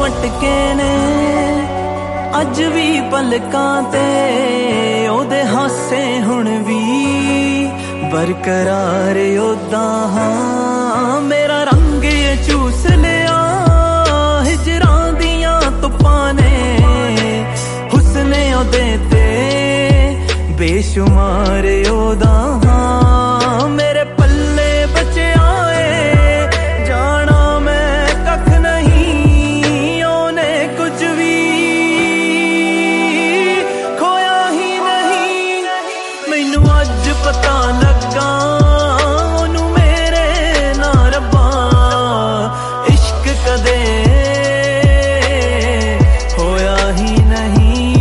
मटके ने अज भी पलकां ते ओदे हासे हुण भी बरकरार ओदा हाँ मेरा रंग चूस लिया हिजरां दियां तुप्पां ने हुस्ने ओदे ते बेशुमार ओदा हाँ मेरे पल्ले बचिया जाना मैं कख नहीं ओने कुछ भी खोया ही नहीं मैनू अज पता लगा ओनू मेरे ना रब्बा इश्क कदे होया ही नहीं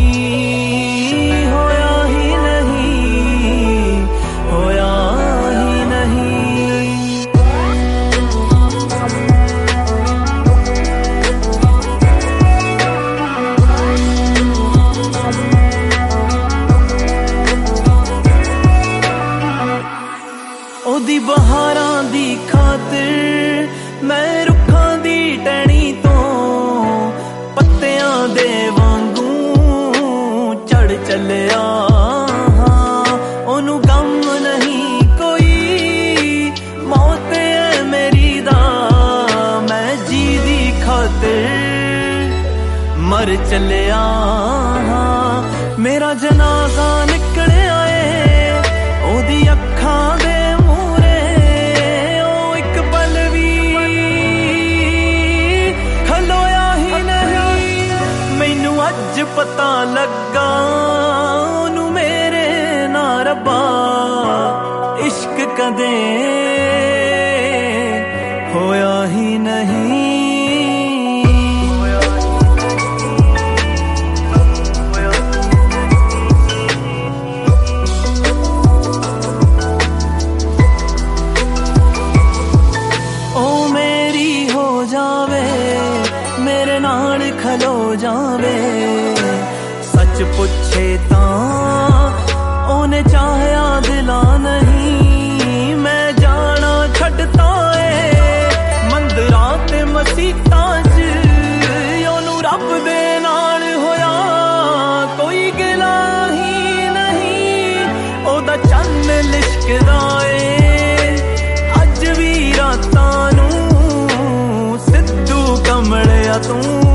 ओदी बहारां दी खातिर मैं रुखां दी टहनी तो पत्तियां दे वांगू चढ़ चलिया ओनू गम नहीं कोई मौत है मेरी दा मैं जी दी खातिर मर चलिया मेरा जनाजा निकलिया ओदी अखां दे अज पता लगा ओनू मेरे ना रब्बा इश्क कदे होया ही नहीं ओ मेरी हो जावे मेरे नाल खलो जावे सच पुछे तां ओने चाहया दिला नहीं मैं जाना छड्डता मंदिरां ते मसीतां च ओनू रब दे नाल होया कोई गिला ही नहीं ओदा चन्न लिशकदा अज भी रातां नूं सिद्धू कमलिया तू